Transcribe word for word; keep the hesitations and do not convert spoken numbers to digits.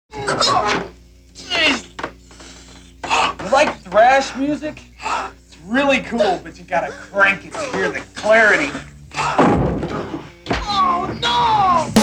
You like thrash music? It's really cool, but you gotta crank it to hear the clarity. Oh, no!